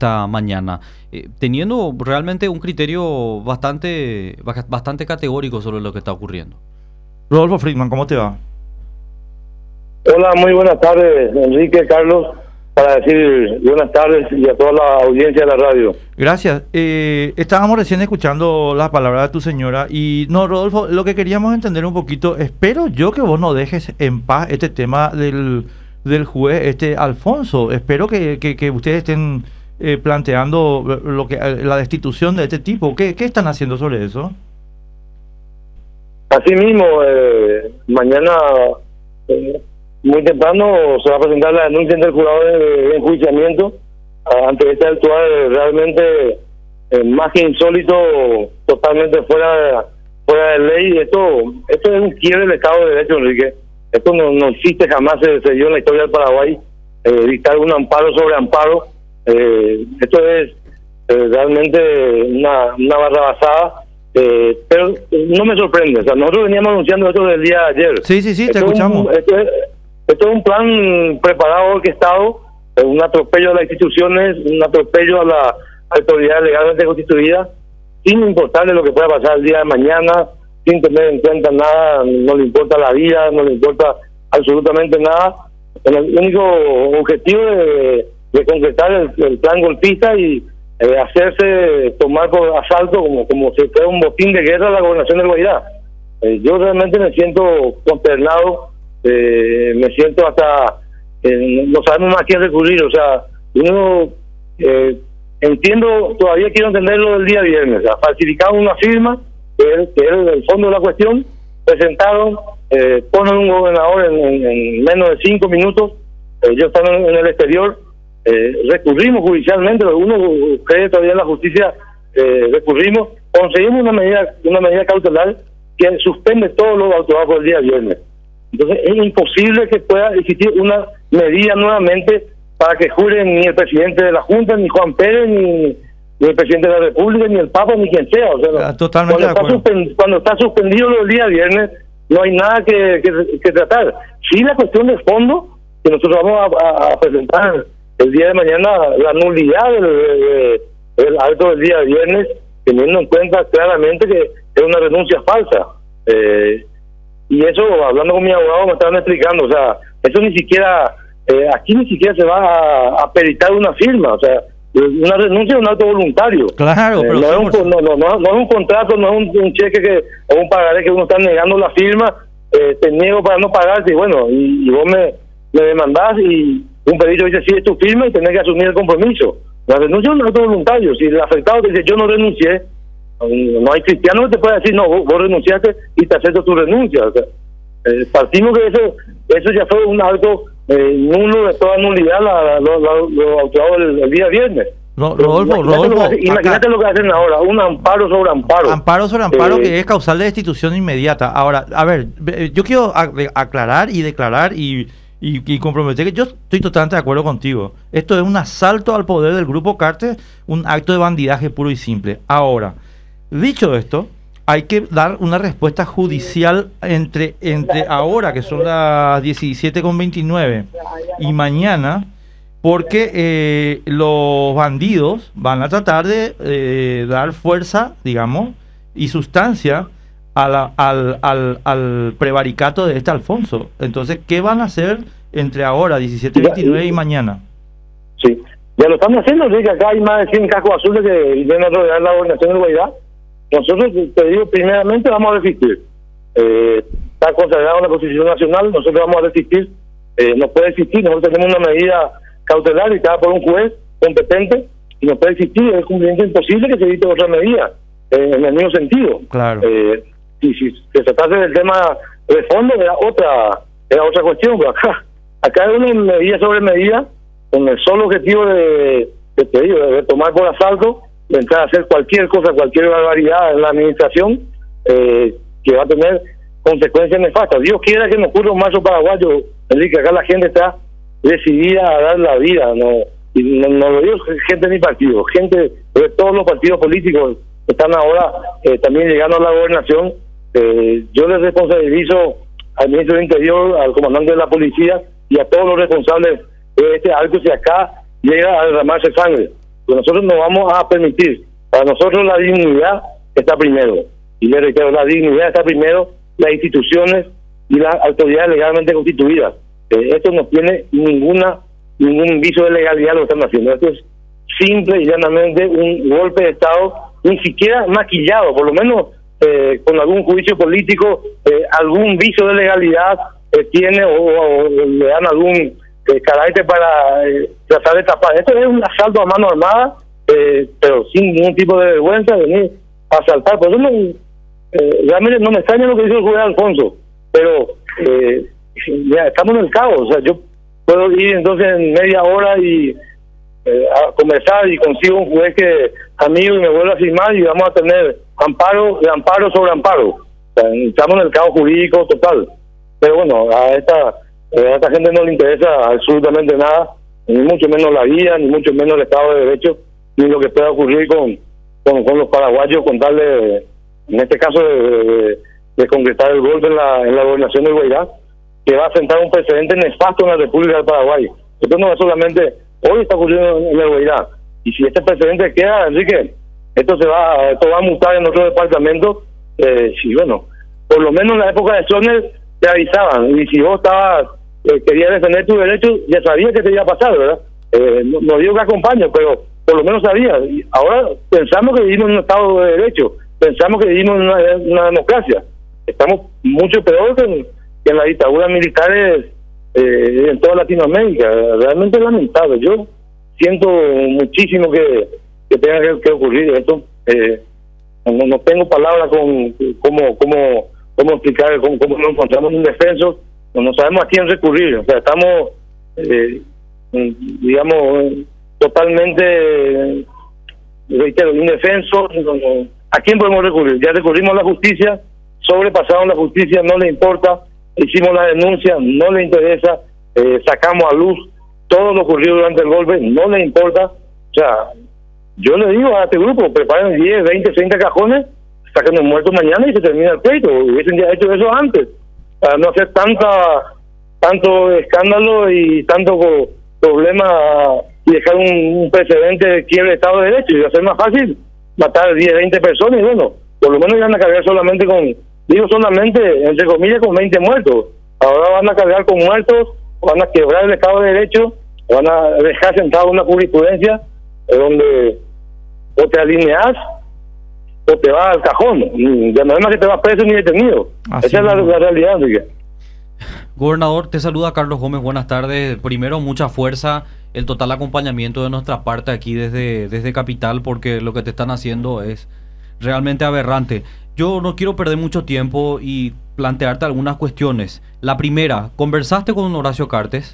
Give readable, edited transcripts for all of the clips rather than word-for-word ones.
esta mañana, teniendo realmente un criterio bastante categórico sobre lo que está ocurriendo. Rodolfo Friedman, ¿cómo te va? Hola, muy buenas tardes, Enrique, Carlos, para decir buenas tardes y a toda la audiencia de la radio. Gracias. Estábamos recién escuchando las palabras de tu señora y no, Rodolfo, lo que queríamos entender un poquito, espero yo que vos no dejes en paz este tema del juez Alfonso. Espero que ustedes estén planteando la destitución de este tipo. ¿Qué están haciendo sobre eso? Así mismo, mañana muy temprano se va a presentar la denuncia ante el jurado de enjuiciamiento ante este actuar realmente más que insólito, totalmente fuera de ley. Esto es un quiebre del Estado de Derecho, Enrique. Esto no existe, jamás se dio en la historia del Paraguay, dictar un amparo sobre amparo. Esto es realmente una barrabasada, pero no me sorprende. O sea, nosotros veníamos anunciando esto del día de ayer. Sí, te escuchamos. Esto es un plan preparado, orquestado, un atropello a las instituciones, un atropello a la autoridad legalmente constituida, sin importarle lo que pueda pasar el día de mañana, sin tener en cuenta nada, no le importa la vida, no le importa absolutamente nada. El único objetivo de concretar el plan golpista y hacerse tomar por asalto como si fuera un botín de guerra a la gobernación del Guairá. Yo realmente me siento consternado, me siento hasta no sabemos más a quién recurrir. O sea, uno entiendo, todavía quiero entender lo del día viernes. O sea, falsificaron una firma, que es el fondo de la cuestión, presentaron, ponen un gobernador en menos de 5 minutos, ellos están en el exterior, recurrimos judicialmente, uno cree todavía en la justicia, recurrimos, conseguimos una medida cautelar que suspende todos los actuados por el día viernes. Entonces es imposible que pueda existir una medida nuevamente para que juren ni el presidente de la Junta, ni Juan Pérez, ni el presidente de la República, ni el Papa, ni quien sea. O sea, totalmente cuando está suspendido el día viernes, no hay nada que tratar. Sí, la cuestión de fondo, que nosotros vamos a presentar el día de mañana, la nulidad del acto del día viernes, teniendo en cuenta claramente que es una renuncia falsa. Y eso, hablando con mi abogado, me estaban explicando, o sea, eso ni siquiera, aquí ni siquiera se va a peritar una firma, o sea, una renuncia es un acto voluntario. Claro, pero no es un contrato, no es un cheque o un pagaré que uno está negando la firma, te niego para no pagarte, y bueno, y vos me demandás y un pedido dice, sí, es tu firma y tenés que asumir el compromiso. La renuncia es un acto voluntario. Si el afectado te dice, yo no renuncié, no hay cristiano que te pueda decir, no, vos renunciaste y te acepto tu renuncia. O sea, partimos que eso ya fue un acto nulo de toda nulidad, lo actuado el día viernes. Rodolfo, imagínate lo que hacen ahora, un amparo sobre amparo. Amparo sobre amparo que es causal de destitución inmediata. Ahora, a ver, yo quiero aclarar y declarar y comprometer que yo estoy totalmente de acuerdo contigo. Esto es un asalto al poder del Grupo Carter, un acto de bandidaje puro y simple. Ahora, dicho esto, hay que dar una respuesta judicial entre ahora, que son las 17:29, y mañana, porque los bandidos van a tratar de dar fuerza, digamos, y sustancia al prevaricato de Alfonso. Entonces, ¿qué van a hacer entre ahora, 17:29 y mañana? Sí, ya lo están haciendo, ¿sí? Que acá hay más de 100 cascos azules que vienen a rodear la gobernación del Guairá. Nosotros, te digo, primeramente vamos a resistir. Está consagrado en la Constitución Nacional, nosotros vamos a resistir. No puede existir, nosotros tenemos una medida cautelar dictada por un juez competente y no puede existir, es cumplimiento imposible que se evite otra medida en el mismo sentido. Claro. Si se tratase del tema de fondo era otra cuestión, pero acá hay una medida sobre medida con el solo objetivo de tomar por asalto, de entrar a hacer cualquier cosa, cualquier barbaridad en la administración que va a tener consecuencias nefastas. Dios quiera que no ocurra un marzo paraguayo, Enrique. Acá la gente está decidida a dar la vida, no lo digo gente de mi partido, gente de todos los partidos políticos que están ahora también llegando a la gobernación. Yo les responsabilizo al ministro del Interior, al comandante de la policía y a todos los responsables de este acto si acá llega a derramarse sangre. Pues nosotros no vamos a permitir. Para nosotros la dignidad está primero. Y le reitero, la dignidad está primero, las instituciones y las autoridades legalmente constituidas. Esto no tiene ningún viso de legalidad lo que están haciendo. Esto es simple y llanamente un golpe de Estado, ni siquiera maquillado, por lo menos con algún juicio político, algún viso de legalidad tiene o le dan algún carácter para tratar de tapar. Esto es un asalto a mano armada, pero sin ningún tipo de vergüenza, venir a asaltar. Por eso realmente no me extraña lo que dice el juez Alfonso, pero ya estamos en el caos. O sea, yo puedo ir entonces en media hora y a conversar y consigo un juez que amigo y me vuelve a firmar y vamos a tener amparo de amparo sobre amparo. O sea, estamos en el caos jurídico total. Pero bueno, a esta gente no le interesa absolutamente nada, ni mucho menos la vía, ni mucho menos el Estado de Derecho, ni lo que pueda ocurrir con los paraguayos, con tal de, en este caso, de concretar el golpe en la gobernación del Guairá, que va a sentar un precedente nefasto en la República del Paraguay. Esto no es solamente hoy está ocurriendo en el Guairá, y si este precedente queda, Enrique, esto va a mutar en otro departamento. Y bueno, por lo menos en la época de Stroessner te avisaban, y si vos querías defender tu derecho, ya sabías que te iba a pasar, ¿verdad? No digo que acompaño, pero por lo menos sabías. Y ahora pensamos que vivimos en un Estado de Derecho, pensamos que vivimos en una democracia. Estamos mucho peor que en las dictaduras militares en toda Latinoamérica. Realmente es lamentable. Yo siento muchísimo que tenga que ocurrir esto. No tengo palabras con cómo explicar cómo nos encontramos indefensos. No sabemos a quién recurrir. O sea, estamos digamos totalmente, reitero, indefensos. ¿A quién podemos recurrir? Ya recurrimos a la justicia, sobrepasaron la justicia, no le importa, hicimos la denuncia, no le interesa, sacamos a luz todo lo ocurrido durante el golpe, no le importa. O sea, yo le digo a este grupo, preparen 10, 20, 30 cajones, saquen el muerto mañana y se termina el pleito. Hubiesen ya hecho eso antes, para no hacer tanto escándalo y tanto problema y dejar un precedente de quiebre de Estado de Derecho. Y va a ser más fácil matar 10, 20 personas y bueno, por lo menos van a cargar solamente entre comillas, con 20 muertos. Ahora van a cargar con muertos, van a quebrar el Estado de Derecho, van a dejar sentada una jurisprudencia donde o te alineas o te vas al cajón. Ya no es más que te vas preso ni detenido. Así esa es la realidad, Enrique. Gobernador, te saluda Carlos Gómez, buenas tardes. Primero, mucha fuerza, el total acompañamiento de nuestra parte aquí desde Capital, porque lo que te están haciendo es realmente aberrante. Yo no quiero perder mucho tiempo y plantearte algunas cuestiones. La primera, ¿conversaste con Horacio Cartes?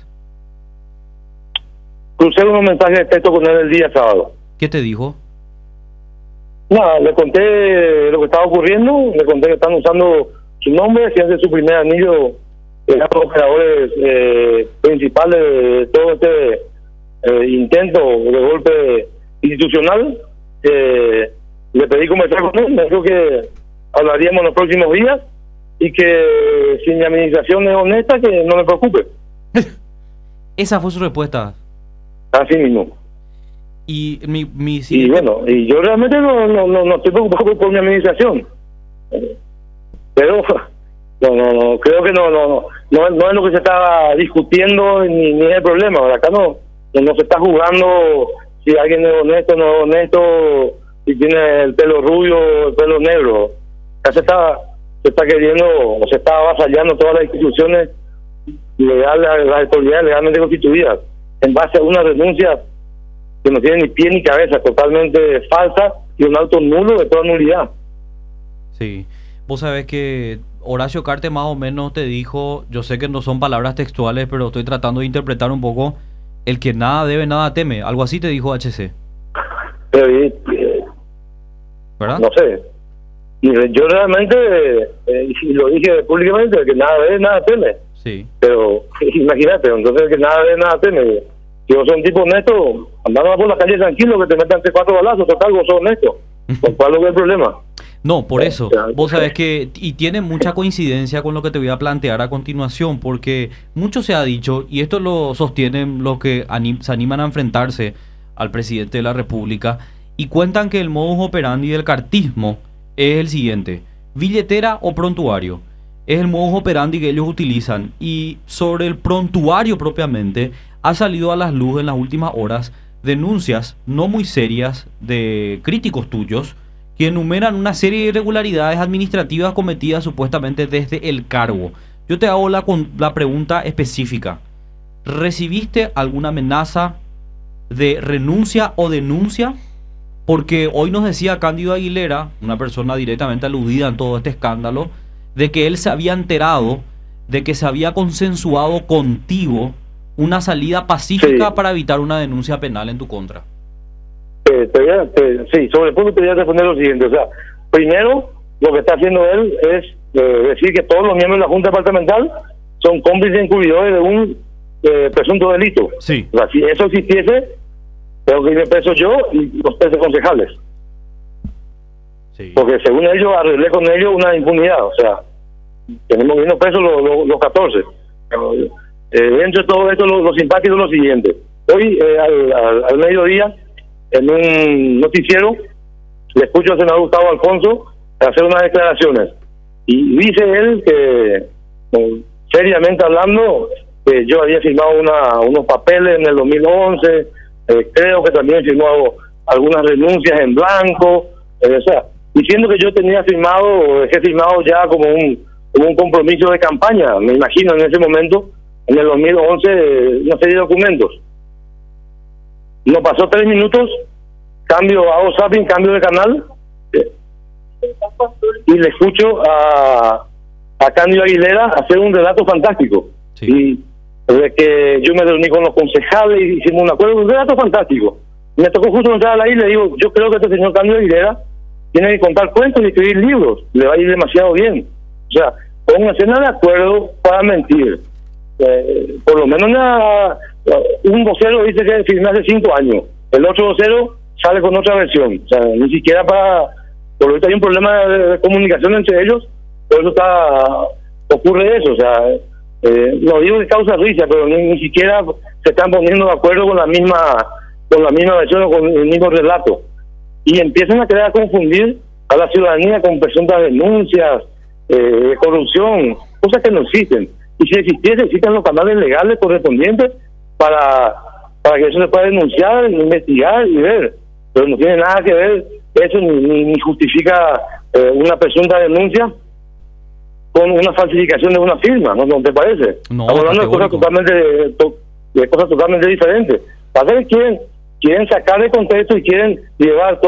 Crucé unos mensajes de texto con él el día sábado. ¿Qué te dijo? Nada, le conté lo que estaba ocurriendo, le conté que están usando su nombre, que es su primer anillo, eran los operadores principales de todo este intento de golpe institucional. Le pedí conversar con él, me dijo que hablaríamos en los próximos días y que si mi administración es honesta, que no me preocupe. Esa fue su respuesta. Así mismo. Y y bueno, y yo realmente no estoy preocupado por mi administración, pero no creo que no es lo que se está discutiendo ni es el problema. Ahora, acá no se está jugando si alguien es honesto o no es honesto, si tiene el pelo rubio o el pelo negro. Acá se está queriendo o se está avasallando todas las instituciones legales, las autoridades legalmente constituidas, en base a una denuncia que no tiene ni pie ni cabeza, totalmente falsa y un auto nulo de toda nulidad. Sí, vos sabés que Horacio Cartes más o menos te dijo, yo sé que no son palabras textuales, pero estoy tratando de interpretar un poco, el que nada debe, nada teme, algo así te dijo HC. Pero, ¿verdad? No sé. Y yo realmente, y lo dije públicamente, el que nada debe, nada teme. Sí. Pero imagínate, entonces el que nada debe, nada teme. Si vos sos un tipo honesto, andando por la calle tranquilo, que te metan 4 balazos, total, vos sos honesto. ¿Cuál es el problema? No, por eso, vos sabés que, y tiene mucha coincidencia con lo que te voy a plantear a continuación, porque mucho se ha dicho, y esto lo sostienen los que se animan a enfrentarse al presidente de la República y cuentan que el modus operandi del cartismo es el siguiente: billetera o prontuario. Es el modus operandi que ellos utilizan, y sobre el prontuario propiamente ha salido a la luz en las últimas horas denuncias no muy serias de críticos tuyos que enumeran una serie de irregularidades administrativas cometidas supuestamente desde el cargo. Yo te hago la pregunta específica: ¿recibiste alguna amenaza de renuncia o denuncia? Porque hoy nos decía Cándido Aguilera, una persona directamente aludida en todo este escándalo, de que él se había enterado de que se había consensuado contigo una salida pacífica para evitar una denuncia penal en tu contra. Sí, sobre el punto te voy a responder lo siguiente. O sea, primero, lo que está haciendo él es decir que todos los miembros de la Junta Departamental son cómplices encubridores de un presunto delito. Sí. O sea, si eso existiese, tengo que irme preso yo y los 13 concejales. Sí. Porque según ellos, arreglé con ellos una impunidad. O sea, tenemos que irnos presos los 14. Dentro de todo esto, lo simpático es lo siguiente. Hoy, al mediodía, en un noticiero, le escucho al senador Gustavo Alfonso hacer unas declaraciones. Y dice él que, seriamente hablando, que yo había firmado unos papeles en el 2011, creo que también firmó algunas renuncias en blanco, o sea, diciendo que yo tenía firmado, dejé firmado ya como un compromiso de campaña, me imagino en ese momento, en el 2011, una serie de documentos. No pasó 3 minutos, hago zapping, cambio de canal, y le escucho a Cándido Aguilera hacer un relato fantástico. Sí. Y de que yo me reuní con los concejales y hicimos un acuerdo, un relato fantástico. Me tocó justo entrar ahí y le digo, yo creo que este señor Cándido Aguilera tiene que contar cuentos y escribir libros, le va a ir demasiado bien. O sea, pónganse de acuerdo para mentir. Por lo menos un vocero dice que firmé hace 5 años, el otro vocero sale con otra versión. O sea, ni siquiera por ahorita hay un problema de comunicación entre ellos, por eso ocurre eso. O sea, no digo que causa risa, pero ni siquiera se están poniendo de acuerdo con la misma versión o con el mismo relato, y empiezan a querer a confundir a la ciudadanía con presuntas denuncias de corrupción, cosas que no existen. Y si existiese, existen los canales legales correspondientes para que eso se pueda denunciar, investigar y ver. Pero no tiene nada que ver eso, ni justifica una presunta denuncia con una falsificación de una firma, ¿no te parece? No, estamos hablando de cosas totalmente diferentes. Pasa que quieren sacar de contexto y quieren llevar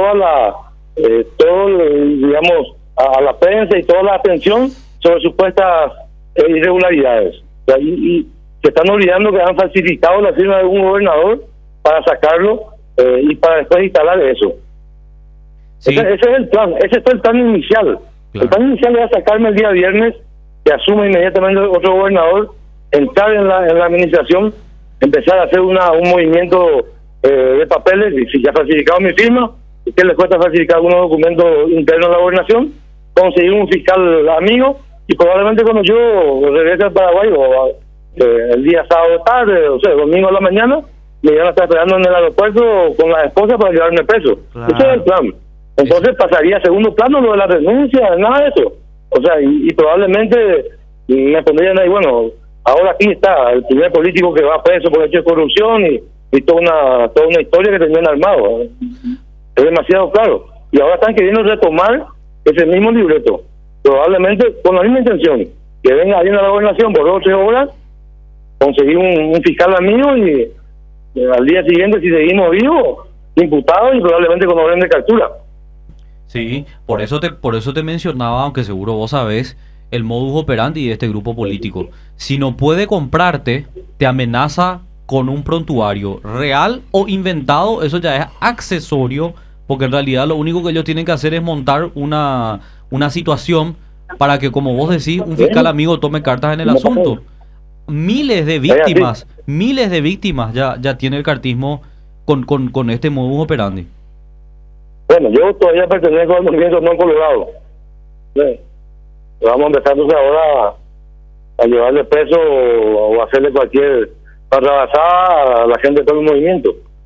digamos, a la prensa y toda la atención sobre supuestas irregularidades. O sea, y se están olvidando que han falsificado la firma de un gobernador para sacarlo y para después instalar eso. Sí. Ese es el plan, ese fue el plan inicial. Claro. El plan inicial era sacarme el día viernes, que asuma inmediatamente otro gobernador, entrar en la administración, empezar a hacer un movimiento de papeles, y si ya ha falsificado mi firma, ¿qué le cuesta falsificar algunos documentos internos de la gobernación? Conseguir un fiscal amigo, y probablemente cuando yo regrese al Paraguay, o el día sábado tarde, o sea, domingo a la mañana, me iban a estar esperando en el aeropuerto con la esposa para llevarme preso. Claro. Ese es el plan. Entonces pasaría a segundo plano lo de la renuncia, nada de eso. O sea, y probablemente me pondrían ahí, bueno, ahora aquí está el primer político que va preso por hecho de corrupción y toda una historia que tenían armado. Es demasiado claro. Y ahora están queriendo retomar ese mismo libreto, probablemente con la misma intención, que venga alguien a la gobernación por 2 o 3 horas, conseguir un fiscal amigo y al día siguiente, si seguimos vivos, imputados y probablemente con orden de captura. Sí, por eso te mencionaba, aunque seguro vos sabés, el modus operandi de este grupo político. Si no puede comprarte, te amenaza con un prontuario real o inventado. Eso ya es accesorio, porque en realidad lo único que ellos tienen que hacer es montar una situación para que, como vos decís, un fiscal amigo tome cartas en el asunto. Miles de víctimas ya tiene el cartismo con este modus operandi. Bueno, yo todavía pertenezco al movimiento no colorado. Sí. Vamos a empezar entonces ahora a llevarle preso o hacerle cualquier barrabasada a la gente de todo el movimiento.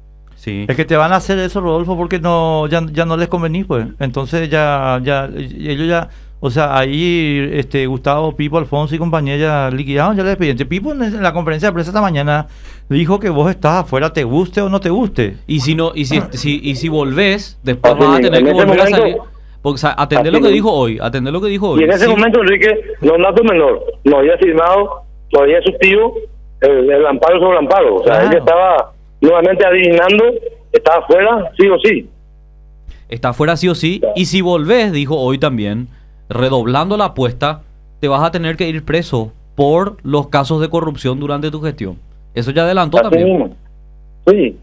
Sí. Es que te van a hacer eso, Rodolfo, porque ya no les convenís, pues. Entonces ellos ya, o sea, ahí Gustavo, Pipo, Alfonso y compañía ya liquidaron ya el expediente. Pipo en la conferencia de prensa esta mañana dijo que vos estás afuera, te guste o no te guste. Y si volvés, después vas a tener que volver a salir. Porque, o sea, atender lo que dijo hoy. Y en ese momento, Enrique, no es dato menor, no había firmado todavía su tío el amparo sobre amparo. O sea, él estaba nuevamente adivinando, estaba fuera, sí o sí. Está fuera sí o sí. Y si volvés, dijo hoy también, redoblando la apuesta, te vas a tener que ir preso por los casos de corrupción durante tu gestión. Eso ya adelantó Así también. Mismo. Sí.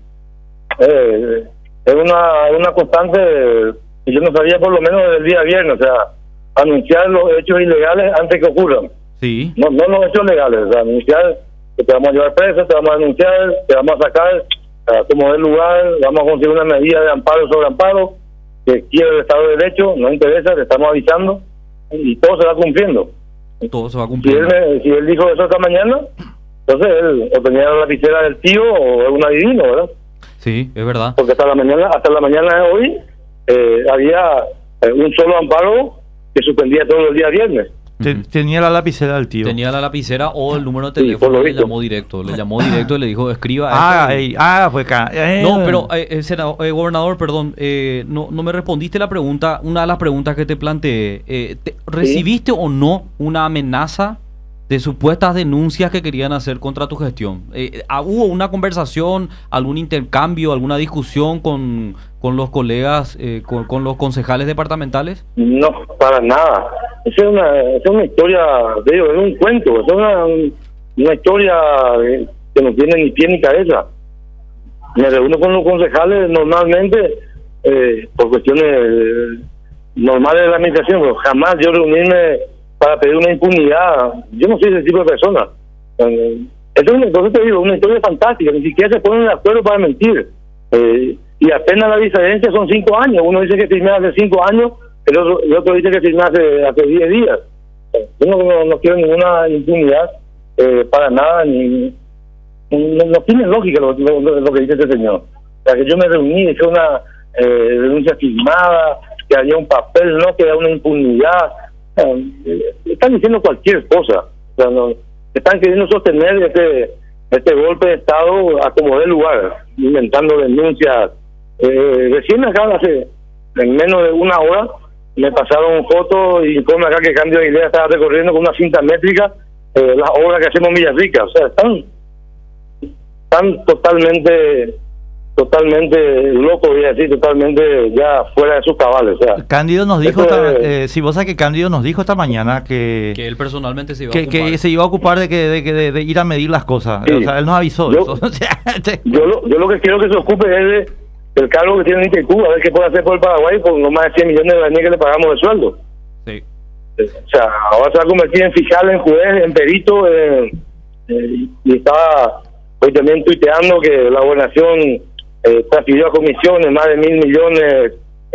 Es una constante, y yo no sabía por lo menos desde el día viernes, o sea, anunciar los hechos ilegales antes que ocurran. Sí. No los hechos legales, o sea, anunciar que te vamos a llevar preso, te vamos a denunciar, te vamos a sacar a como del lugar, vamos a conseguir una medida de amparo sobre amparo, que quiere el Estado de Derecho, no interesa, te estamos avisando, y todo se va cumpliendo. Todo se va cumpliendo. Si él dijo eso esta mañana, entonces él o tenía la lapicera del tío o es un adivino, ¿verdad? Sí, es verdad. Porque hasta la mañana de hoy había un solo amparo que suspendía todo el día viernes. Tenía la lapicera del tío. Tenía la lapicera o el número de Sí, por teléfono, lo le visto. llamó directo y le dijo, escriba Pues No, pero gobernador, perdón, no me respondiste la pregunta, una de las preguntas que te planteé. ¿Recibiste o no una amenaza de supuestas denuncias que querían hacer contra tu gestión? ¿Hubo una conversación, algún intercambio, alguna discusión con los colegas, con los concejales departamentales? No, para nada. Esa es una historia, de ellos, es un cuento, es una historia que no tiene ni pie ni cabeza. Me reúno con los concejales normalmente por cuestiones normales de la administración, pero jamás yo reunirme para pedir una impunidad. Yo no soy ese tipo de persona. Entonces te digo, una historia fantástica, ni siquiera se ponen de acuerdo para mentir. Y apenas la diferencia son 5 años. Uno dice que firmé hace 5 años, el otro dice que firmé hace 10 días. Yo no quiero ninguna impunidad para nada, no tiene lógica lo que dice este señor. O sea, que yo me reuní, hice una denuncia firmada, que había un papel, no, que había una impunidad. Están diciendo cualquier cosa. O sea, están queriendo sostener este golpe de Estado a como dé lugar, inventando denuncias. Recién acá, en menos de una hora, me pasaron fotos y informe acá que Cándido Aguilera estaba recorriendo con una cinta métrica las obras que hacemos en Villarrica. O sea, están totalmente locos, voy a decir, totalmente ya fuera de sus cabales. O sea, Cándido nos dijo, si vos sabés que Cándido nos dijo esta mañana que él personalmente se iba a ocupar. Que se iba a ocupar de ir a medir las cosas. Sí. O sea, él nos avisó eso. O sea, yo lo que quiero que se ocupe es del cargo que tiene en Cuba, a ver qué puede hacer por el Paraguay por no más de 100 millones de dólares que le pagamos de sueldo. Sí. O sea, ahora se va a convertir en fiscal, en juez, en perito, y estaba hoy también tuiteando que la gobernación transfirió a comisiones más de 1.000 millones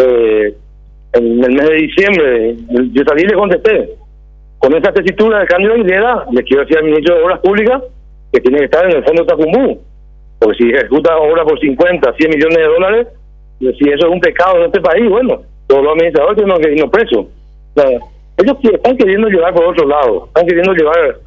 en el mes de diciembre. Yo salí y le contesté, con esa tesitura de Cándido Aguilera, le quiero decir al ministro de Obras Públicas que tiene que estar en el fondo de Tacumbú, porque si ejecuta obras por 50, 100 millones de dólares, si eso es un pecado en este país, bueno, todos los administradores tienen que irnos presos. O sea, ellos están queriendo llevar por otro lado, están queriendo llevar,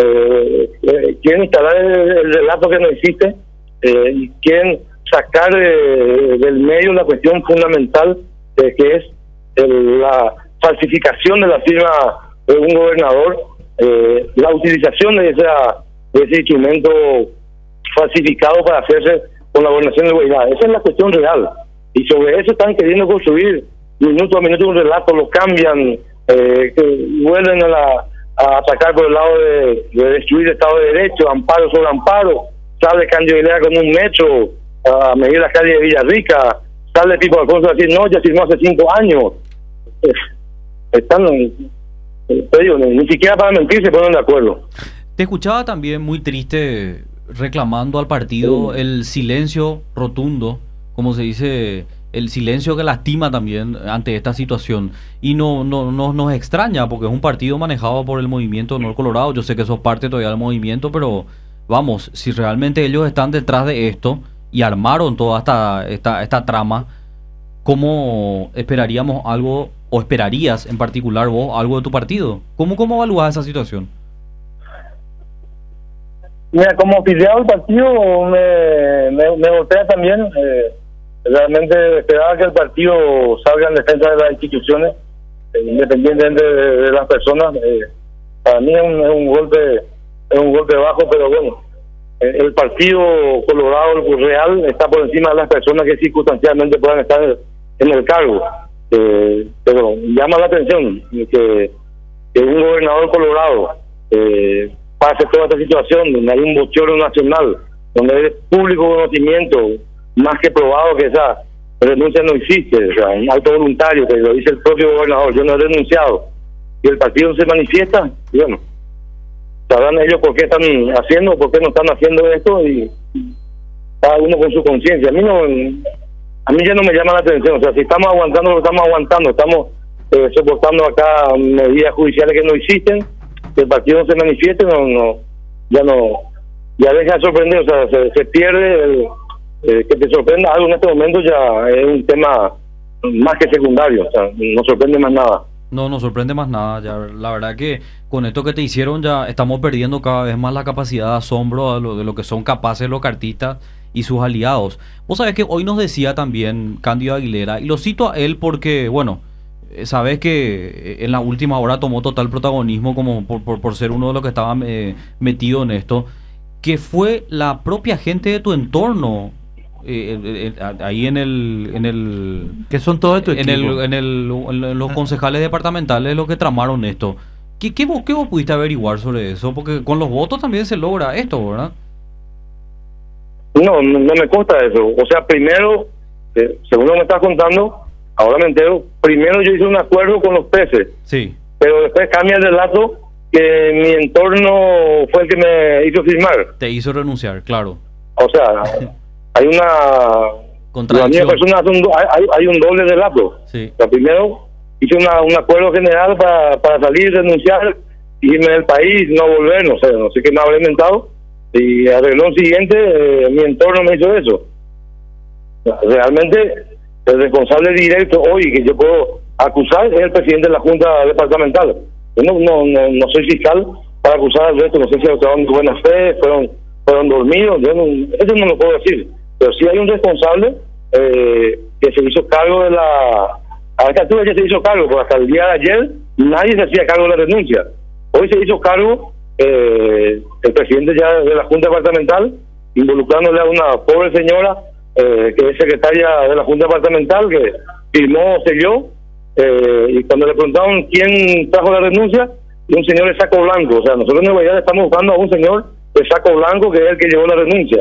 quieren instalar el relato que no existe, y quieren sacar del medio la cuestión fundamental que es la falsificación de la firma de un gobernador, la utilización de ese instrumento falsificado para hacerse con la gobernación de Guairá. Esa es la cuestión real, y sobre eso están queriendo construir minuto a minuto un relato, lo cambian, que vuelven a atacar por el lado de destruir el Estado de Derecho, amparo sobre amparo. Sale Cándido Aguilera con un metro a medir las calles de Villarrica, sale Pipo Alfonso a decir, no, ya firmó hace 5 años. Están, te digo, ni siquiera para mentir se ponen de acuerdo. Te escuchaba también muy triste reclamando al partido el silencio rotundo, como se dice, el silencio que lastima también ante esta situación. Y no nos extraña, porque es un partido manejado por el movimiento Honor Colorado. Yo sé que sos parte todavía del movimiento, pero vamos, si realmente ellos están detrás de esto y armaron toda esta trama, ¿cómo esperaríamos algo, o esperarías en particular vos algo de tu partido? ¿Cómo evalúas esa situación? Mira, como afiliado al partido me golpea también. Realmente esperaba que el partido salga en defensa de las instituciones, independientemente de las personas. Para mí es un golpe bajo, pero bueno, el partido colorado, el real, está por encima de las personas que circunstancialmente puedan estar en el cargo. Pero llama la atención que un gobernador colorado pase toda esta situación, donde hay un bochorno nacional, donde hay público conocimiento, más que probado que esa renuncia no existe, o sea, un acto voluntario, que lo dice el propio gobernador, yo no he renunciado, y el partido se manifiesta, y bueno, sabrán ellos por qué están haciendo, por qué no están haciendo esto, y cada uno con su conciencia. A mí ya no me llama la atención, o sea, si estamos aguantando, lo estamos aguantando, estamos soportando acá medidas judiciales que no existen, que el partido no se manifieste, ya deja de sorprender, o sea, se pierde que te sorprenda algo en este momento ya es un tema más que secundario, o sea, no sorprende más nada. No sorprende más nada, ya la verdad que con esto que te hicieron ya estamos perdiendo cada vez más la capacidad de asombro de lo que son capaces los cartistas y sus aliados. Vos sabés que hoy nos decía también Cándido Aguilera, y lo cito a él porque, bueno, sabés que en la última hora tomó total protagonismo como por ser uno de los que estaba metido en esto, que fue la propia gente de tu entorno, ahí en el que son todos de tu equipo, en los concejales departamentales los que tramaron esto. ¿Qué vos pudiste averiguar sobre eso? Porque con los votos también se logra esto, ¿verdad? No me consta eso. O sea, primero, según lo que me estás contando, ahora me entero, primero yo hice un acuerdo con los peces. Sí. Pero después cambia el relato que mi entorno fue el que me hizo firmar. Te hizo renunciar, claro. O sea, hay una contradicción. Hay un doble relato. Sí. O sea, primero hice un acuerdo general para salir, renunciar, irme del país, no volver, no sé qué me habré inventado. Y al renglón siguiente, mi entorno me hizo eso. Realmente, el responsable directo hoy que yo puedo acusar es el presidente de la Junta Departamental. Yo no soy fiscal para acusar al resto, no sé si actuaron de buena fe, fueron dormidos, eso no lo puedo decir. Pero sí hay un responsable que se hizo cargo de a esta altura ya se hizo cargo, porque hasta el día de ayer nadie se hacía cargo de la renuncia. Hoy se hizo cargo el presidente ya de la Junta Departamental, involucrándole a una pobre señora que es secretaria de la Junta Departamental, que firmó, selló, y cuando le preguntaron quién trajo la renuncia, un señor de saco blanco. O sea, nosotros en Nueva York estamos buscando a un señor de saco blanco que es el que llevó la renuncia.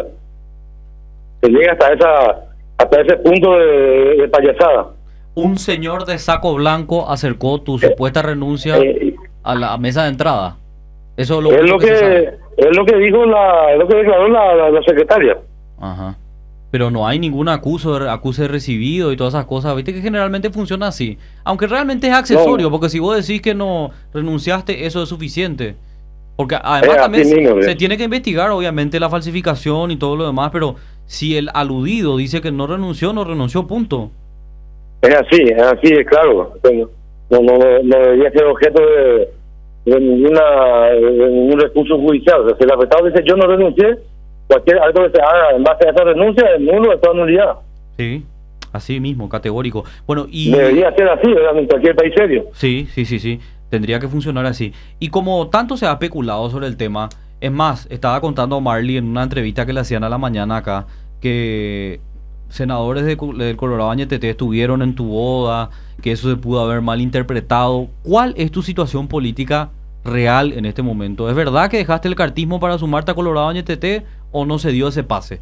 Se llega hasta ese punto de payasada. Un señor de saco blanco acercó tu supuesta renuncia a la mesa de entrada. Eso es lo que dijo lo que declaró la secretaria. Ajá. Pero no hay ningún acuse recibido y todas esas cosas. Viste que generalmente funciona así. Aunque realmente es accesorio, porque si vos decís que no renunciaste, eso es suficiente. Porque además también se tiene que investigar, obviamente, la falsificación y todo lo demás, pero si el aludido dice que no renunció, punto. Es así, es claro. No debería ser objeto de ningún recurso judicial. O sea, si el afectado dice yo no renuncié, cualquier algo que se haga en base a esa renuncia es nulo, es toda nulidad. Sí, así mismo, categórico. Bueno, y debería ser así, ¿verdad? En cualquier país serio. Sí. Tendría que funcionar así. Y como tanto se ha especulado sobre el tema, es más, estaba contando a Marley en una entrevista que le hacían a la mañana acá, que senadores del Colorado Añetete estuvieron en tu boda, que eso se pudo haber malinterpretado. ¿Cuál es tu situación política real en este momento? ¿Es verdad que dejaste el cartismo para sumarte a Colorado Añetete o no se dio ese pase?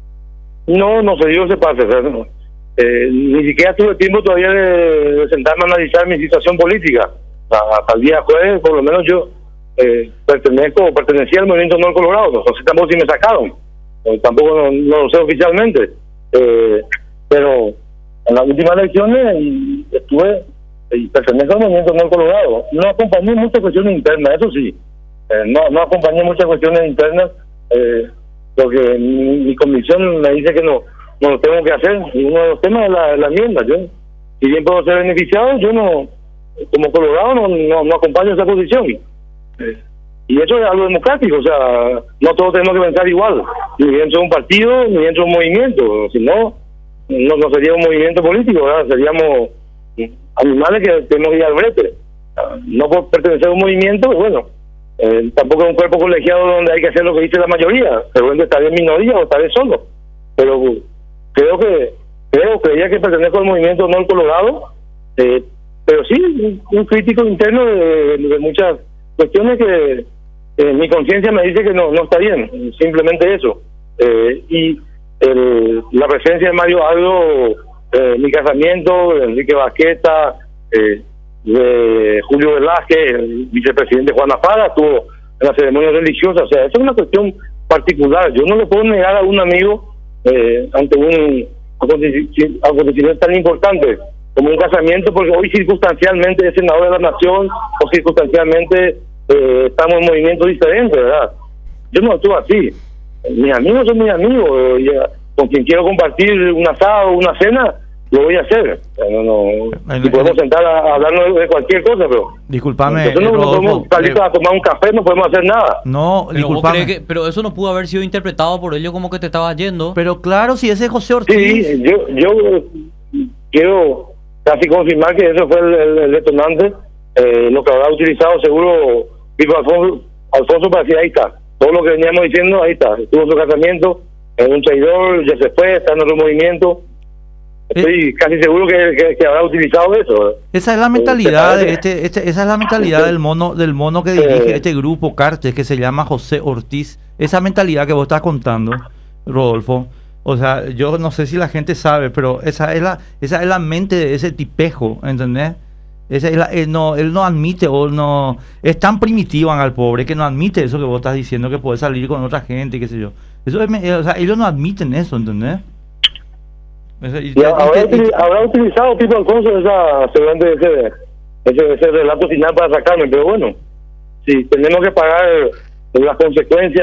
No se dio ese pase. O sea, ni siquiera tuve tiempo todavía de sentarme a analizar mi situación política. Hasta el día jueves, por lo menos yo pertenecía al movimiento No Colorado. No sé tampoco si me sacaron. Tampoco no lo sé oficialmente. Pero en las últimas elecciones estuve y pertenezco al movimiento No Colorado. No acompañé muchas cuestiones internas, eso sí. No acompañé muchas cuestiones internas, porque mi convicción me dice que no lo tengo que hacer. Y uno de los temas es la enmienda. Yo, si bien puedo ser beneficiado, yo no, como colorado, no acompaño esa posición. Y eso es algo democrático, o sea, no todos tenemos que pensar igual, ni dentro de un partido, ni dentro de un movimiento, si no, no sería un movimiento político, ¿verdad? Seríamos animales que tenemos que ir al brete. No por pertenecer a un movimiento, bueno, tampoco es un cuerpo colegiado donde hay que hacer lo que dice la mayoría, seguramente estaré en minoría o estaré solo, pero creía que pertenezco al movimiento no al colorado, pero sí, un crítico interno de muchas cuestiones que mi conciencia me dice que no está bien, simplemente eso. Y la presencia de Mario Aldo, mi casamiento, de Enrique Baqueta, de Julio Velázquez, el vicepresidente Juan Afara, estuvo en la ceremonia religiosa, o sea, esa es una cuestión particular. Yo no le puedo negar a un amigo ante un acontecimiento tan importante como un casamiento, porque hoy circunstancialmente es senador de la nación o circunstancialmente estamos en movimientos diferentes, ¿verdad? Yo no actúo así. Mis amigos son mis amigos, con quien quiero compartir un asado, una cena, lo voy a hacer. Y podemos sentar a hablarnos de cualquier cosa, pero disculpame, entonces no podemos salir a tomar un café, no podemos hacer nada. No, pero disculpame. pero eso no pudo haber sido interpretado por ellos como que te estabas yendo. Pero claro, si ese es José Ortiz. Sí, yo quiero casi confirmar que eso fue el detonante, lo que habrá utilizado seguro Pico Alfonso para decir, ahí está, todo lo que veníamos diciendo, ahí está, estuvo su casamiento, es un traidor, ya se fue, está en otro movimiento. Estoy casi seguro que habrá utilizado eso. Esa es la mentalidad de esa es la mentalidad del mono que dirige este grupo Cartes, que se llama José Ortiz. Esa mentalidad que vos estás contando, Rodolfo. O sea, yo no sé si la gente sabe, pero esa es la mente de ese tipejo, ¿entendés? Él no admite, o no es tan primitivo al pobre que no admite eso que vos estás diciendo, que puede salir con otra gente, qué sé yo. Eso es, o sea, ellos no admiten eso, ¿entendés? Habrá utilizado Pico Alfonso seguramente ese relato final para sacarme, pero bueno, si tenemos que pagar las consecuencias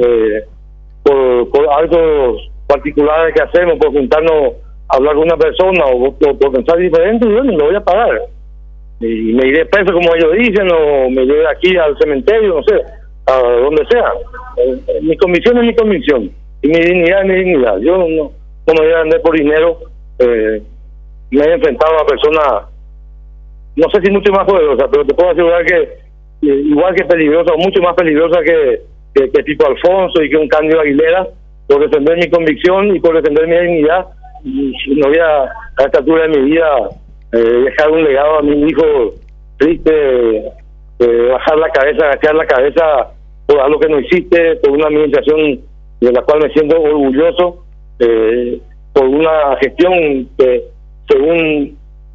por actos particulares que hacemos, por juntarnos a hablar con una persona o por pensar diferente, bueno, lo voy a pagar. Y me iré preso como ellos dicen, o me iré aquí al cementerio, no sé, a donde sea. Mi convicción es mi convicción, y mi dignidad es mi dignidad. Yo no me voy a vender por dinero. Me he enfrentado a personas, no sé si mucho más poderosas, pero te puedo asegurar que igual que peligrosa, o mucho más peligrosa que Pico Alfonso y que un Cándido Aguilera, por defender mi convicción y por defender mi dignidad. Y no voy a esta altura de mi vida dejar un legado a mi hijo triste, bajar la cabeza, agachar la cabeza por algo que no hiciste, por una administración de la cual me siento orgulloso, por una gestión que según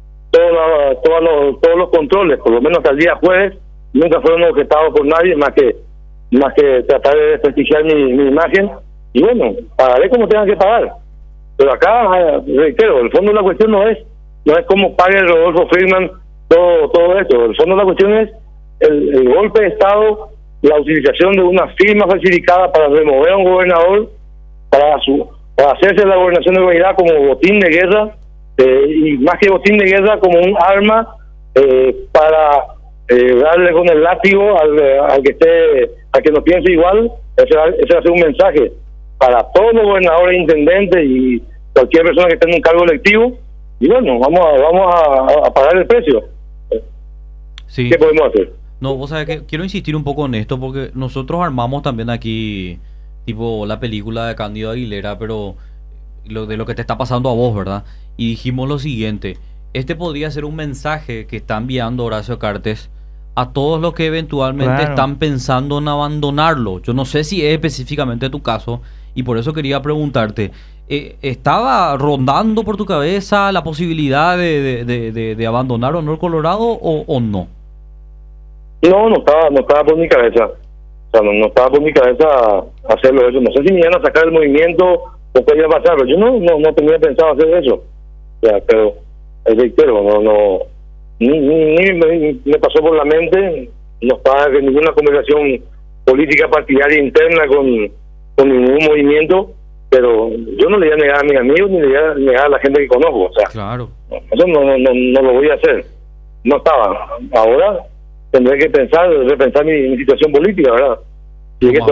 todos los controles, por lo menos hasta el día jueves, nunca fueron objetados por nadie más que tratar de desprestigiar mi imagen. Y bueno, pagaré como tengan que pagar, pero acá reitero, el fondo de la cuestión no es cómo pague Rodolfo Friedman todo esto. El fondo de la cuestión es el golpe de Estado, la utilización de una firma falsificada para remover a un gobernador, para hacerse la gobernación de Guairá como botín de guerra, y más que botín de guerra, como un arma para darle con el látigo al que no piense igual. Ese va a ser un mensaje para todos los gobernadores e intendentes y cualquier persona que esté en un cargo electivo. Y bueno, vamos a pagar el precio. Sí. ¿Qué podemos hacer? No, vos sabés que quiero insistir un poco en esto, porque nosotros armamos también aquí tipo la película de Cándido Aguilera, pero de lo que te está pasando a vos, ¿verdad? Y dijimos lo siguiente: este podría ser un mensaje que está enviando Horacio Cartes a todos los que eventualmente están pensando en abandonarlo. Yo no sé si es específicamente tu caso, y por eso quería preguntarte, ¿estaba rondando por tu cabeza la posibilidad de abandonar Honor Colorado o no? No estaba por mi cabeza. O sea, no estaba por mi cabeza hacerlo eso. No sé si me iban a sacar el movimiento o qué iba a pasar, pero yo no tenía pensado hacer eso. O sea, pero reitero, ni me pasó por la mente. No estaba en ninguna conversación política partidaria interna con con ningún movimiento, pero yo no le voy a negar a mis amigos ni le voy a negar a la gente que conozco, o sea, Claro. eso no lo voy a hacer. No estaba. Ahora tendré que repensar mi situación política, ¿verdad? Si es que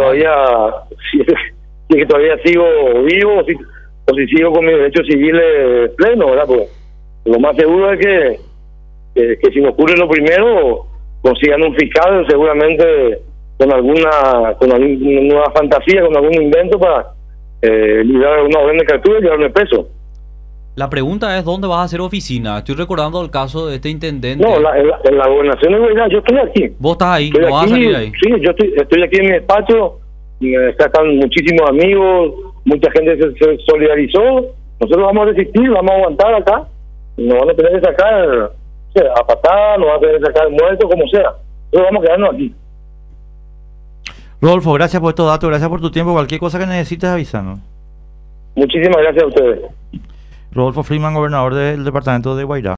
todavía sigo vivo o si sigo con mis derechos civiles plenos, ¿verdad? Pues lo más seguro es que si me ocurre lo primero, consigan un fiscal seguramente con alguna nueva fantasía, con algún invento para liberar una orden de captura y llevarme preso. La pregunta es, ¿dónde vas a hacer oficina? Estoy recordando el caso de este intendente. No, en la gobernación de Guairá, yo estoy aquí. Vos estás ahí, Estoy no vas a aquí, salir ahí. Sí, yo estoy aquí en mi despacho, acá están muchísimos amigos, mucha gente se solidarizó, nosotros vamos a resistir, vamos a aguantar acá, nos van a tener que sacar, o sea, a patada, nos van a tener que sacar muertos, como sea, nosotros vamos a quedarnos aquí. Rodolfo, gracias por estos datos, gracias por tu tiempo. Cualquier cosa que necesites, avísanos. Muchísimas gracias a ustedes. Rodolfo Freeman, gobernador del departamento de Guairá.